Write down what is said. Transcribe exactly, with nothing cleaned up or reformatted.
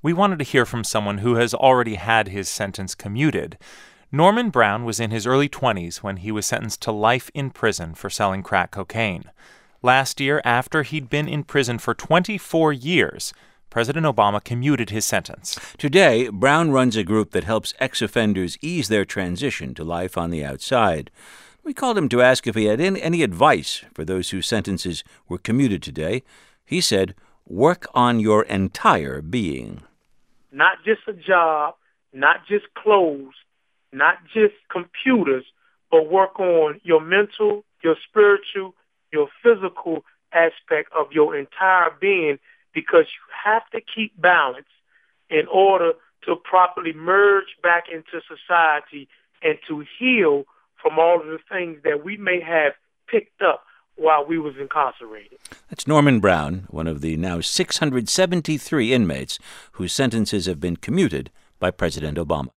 We wanted to hear from someone who has already had his sentence commuted. Norman Brown was in his early twenties when he was sentenced to life in prison for selling crack cocaine. Last year, after he'd been in prison for twenty-four years, President Obama commuted his sentence. Today, Brown runs a group that helps ex-offenders ease their transition to life on the outside. We called him to ask if he had any advice for those whose sentences were commuted today. He said, "Work on your entire being." Not just a job, not just clothes, not just computers, but work on your mental, your spiritual, your physical aspect of your entire being, because you have to keep balance in order to properly merge back into society and to heal from all of the things that we may have picked up while we was incarcerated. That's Norman Brown, one of the now six hundred seventy-three inmates whose sentences have been commuted by President Obama.